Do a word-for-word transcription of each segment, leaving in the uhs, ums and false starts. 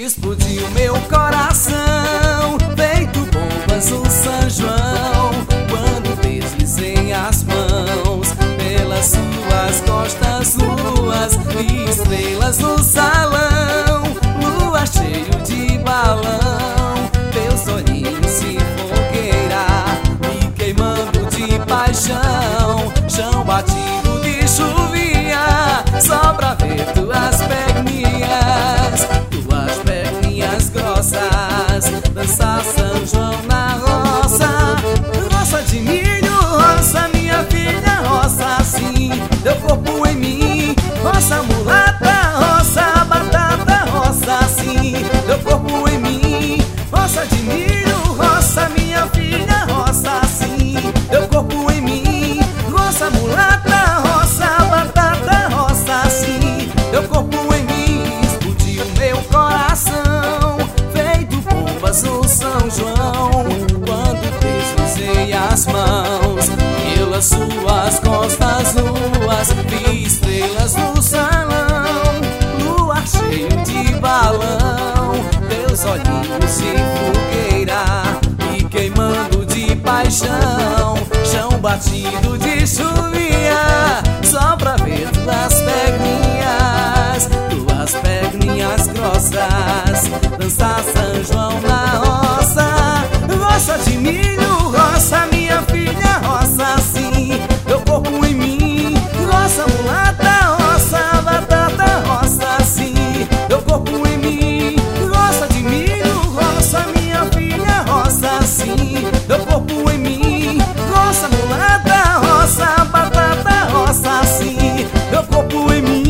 Explodiu meu coração, feito bombas no São João, quando deslizei as mãos pelas suas costas nuas, vi estrelas no salão, lua cheio de balão, teus olhinhos se fogueira, me queimando de paixão, chão batido de chuvinha, só pra ver tuas perninhas, tuas perninhas grossas, dançar São João na roça, roça de milho, roça minha filha, roça assim, teu corpo em mim, roça mulata, roça batata, roça assim, teu corpo em mim, roça de milho, roça minha filha, roça assim, teu corpo em mim, roça mulata, roça batata, roça assim, teu corpo em mim. Explodiu meu coração, feito bombas no São João, quando deslizei as mãos pelas suas costas nuas, vi estrelas no salão, lua cheio de balão, teus olhinhos de fogueira, me queimando de paixão, chão batido de chuvinha, só pra ver tuas perninhas, tuas perninhas grossas, dançar São João na roça, roça de milho, roça minha filha, roça assim, teu corpo em mim, roça mulata, roça batata, roça assim, teu corpo em mim, roça de milho, roça minha filha, roça assim, teu corpo em mim, roça mulata, roça batata, roça assim, teu corpo em mim.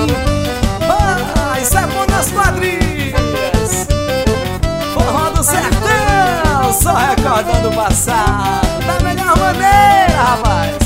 Ah, isso é bom das quadrilhas, forró do sertão, só recordando o passado da melhor maneira, rapaz.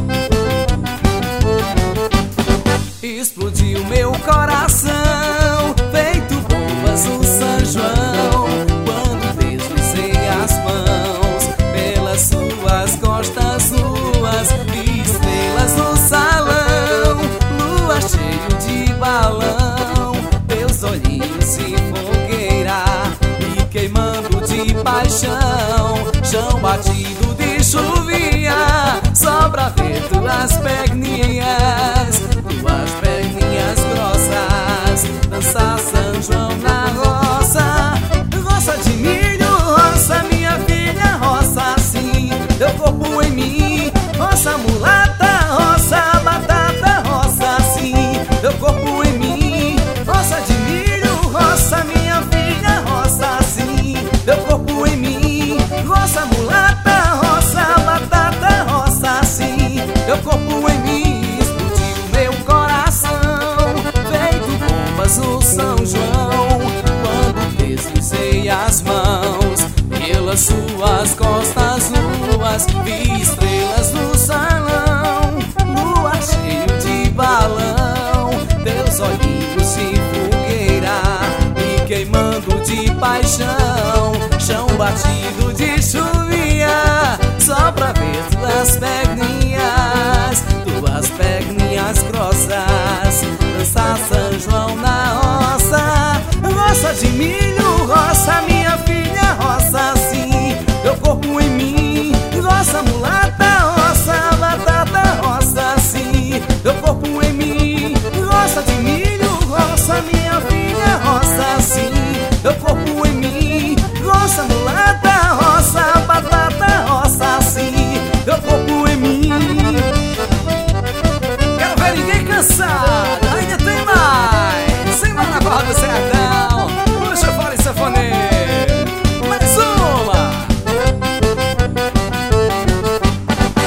Explodiu meu coração, feito bombas no São João, quando deslizei as mãos pelas suas costas nuas, vi estrelas no salão, lua cheio de balão, teus olhinhos se fogueira, me queimando de paixão, chão batido de chuvinha, só pra ver tuas perninhas, tuas perninhas grossas, dançar São João na roça, roça de milho, roça minha filha, roça assim, teu corpo em mim, roça mulata, roça batata, roça assim, teu corpo em mim, roça de milho, roça minha filha, roça assim, teu corpo em mim, roça mulata, roça batata, roça assim, teu corpo em mim. Explodiu meu coração, feito bombas no São João, quando deslizei as mãos pelas suas costas nuas, vi estrelas no salão, lua cheio de balão, teus olhinhos de fogueira, me queimando de paixão, chão batido de chuvinha, só pra ver tuas perninhas, tuas perninhas grossas, dançar São João na roça, roça de mim.